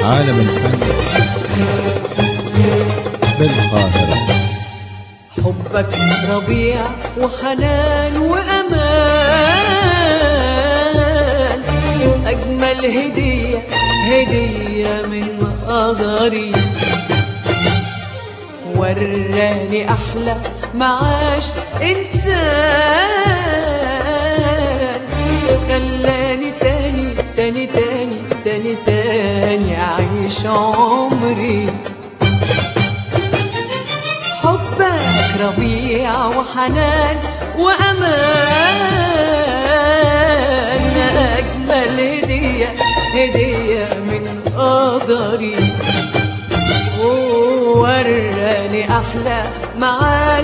عالم الفن بالقاهرة. حبك ربيع وحنان وأمان، أجمل هدية هدية من قدري، وراني أحلى معاش إنسان، خلاني تاني تاني تاني تاني تاني أعيش عمري. حبك ربيع وحنان وأمان، أجمل هدية هدية من قدري، وراني أحلى معاش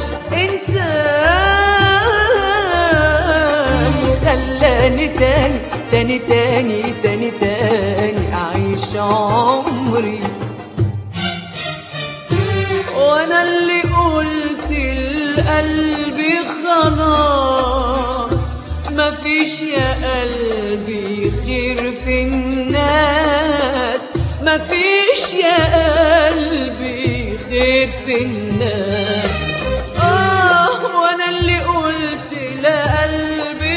إنسان، خلاني تاني تاني تاني تاني تاني أعيش عمري. وانا اللي قلت لقلبي خلاص مفيش يا قلبي خير في الناس، مفيش يا قلبي خير في الناس. وانا اللي قلت لقلبي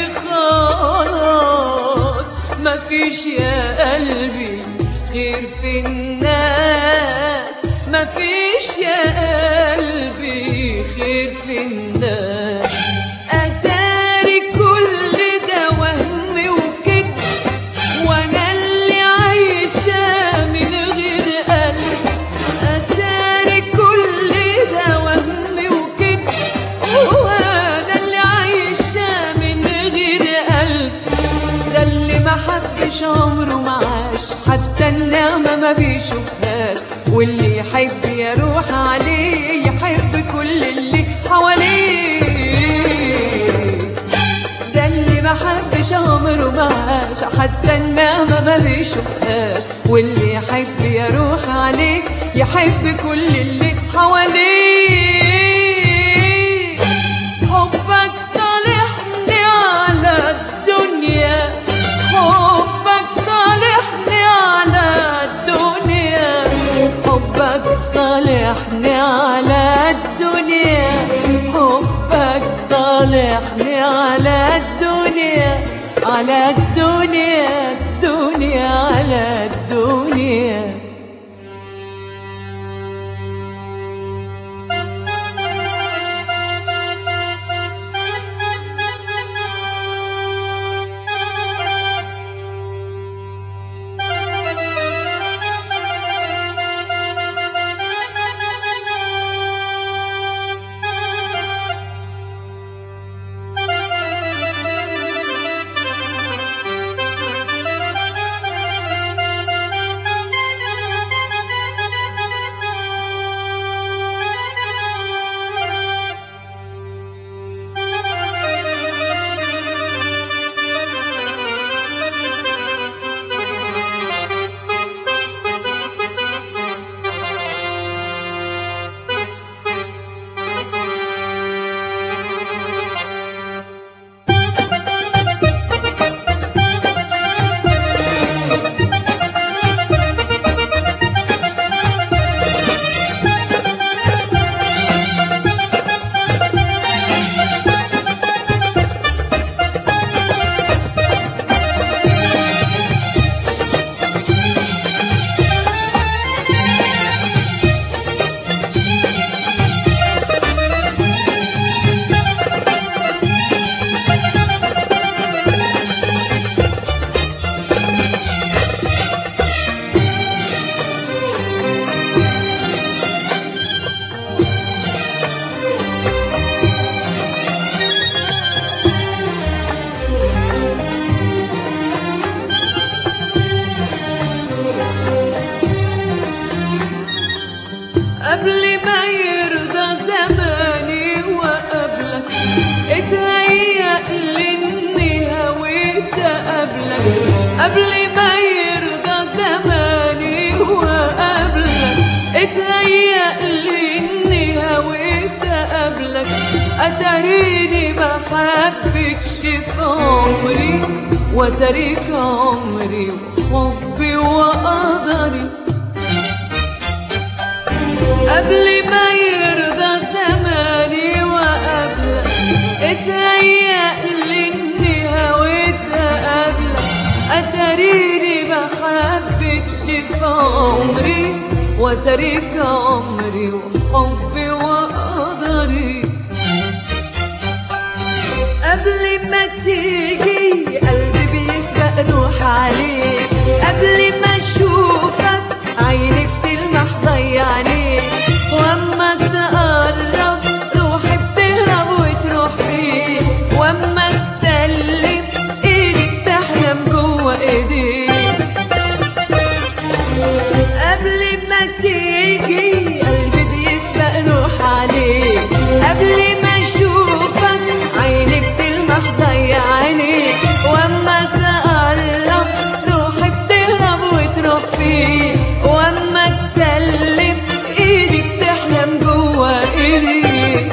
خلاص مفيش يا قلبي خير في الناس، مفيش يا قلبي خير في الناس. أتاري كل ده وهم وكده، وانا اللي عايشة من غير قلب. أتاري كل ده وهم وكده، وانا اللي عايشة من غير قلب. ده اللي ما حبش عمره معاش، حتى النعمة ما بيشوفهاش، واللي يحب يروح عليه يحب كل اللي حواليه. ده اللي ما حبش عمره معاش، حتى النعمة ما بيشوفهاش، واللي يحب يروح عليه يحب كل اللي حواليه. حبك صالحني على الدنيا، حبك صالحني على الدنيا، حبك صالحني على الدنيا، حبك صالحني على الدنيا، على الدنيا الدنيا على الدنيا. قبل ما يرضى زماني وقبلك، اتهيألي اني هويت قبلك. قبل ما يرضى زماني وقبلك، اتهيألي اني هويت قبلك. اتاريني ما حبتش في عمري، وتاريك عمري وحبي وقدري. قبل ما يرضى زماني وقبلك اتهيألي اني هويت اقابلك، اتاريني محبتش في عمري واتاريك عمري وحبي وقدري. قبل ما تيجي قلبي بيسبق روح عليك، قبل ما اشوفك عيني بتلمح ضيعني، واما تقرب روحي بتهرب وتروح فيك، واما تسلم ايدي بتحلم جوه ايديك. قبل ما تيجي قلبي بيسبق روح عليك، قبل ما اشوفك عيني بتلمح ضيعني، واما تقرب روحي بتهرب وتروح فيك، واما تسلم ايدي بتحلم جوه ايديك.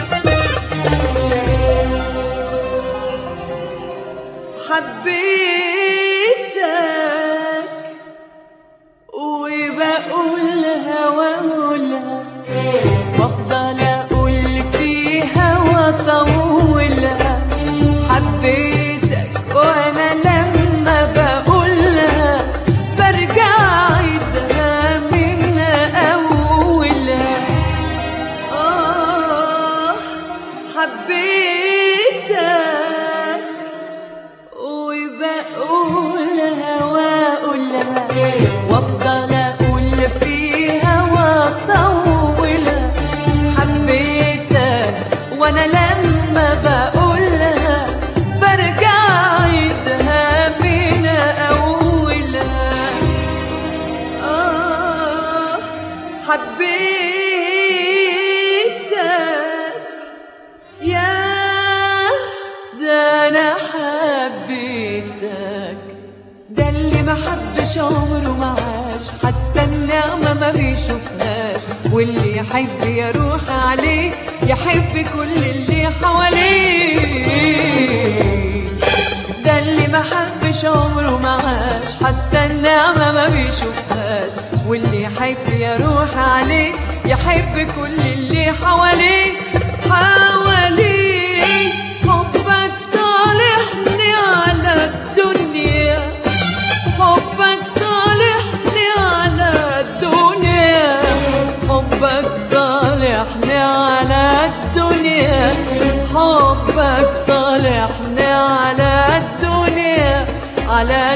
حبيتك وبقولها واقولها وافضل اقول فيها واطولها. حبيتك وانا لما بقولها برجع اعيدها من اولها. حبيتك وبقولها واقولها وافضل اقول فيها واطولها. حبيتك وانا لما بقولها برجع اعيدها من اولها. حبيتك يا ده انا حبيتك، ده اللي ما حبش عمره ما عاش، حتى النعمة ما بيشوفهاش، واللي يحب يروح عليه يحب كل اللي حواليه. ده اللي ما حبش عمره ما عاش، حتى النعمة ما بيشوفهاش، واللي يحب يروح عليه يحب كل اللي حواليه. حواليه حبك صالحني على الدنيا، حبك صالحني على الدنيا، حبك صالحني على الدنيا، حبك صالحني على الدنيا، على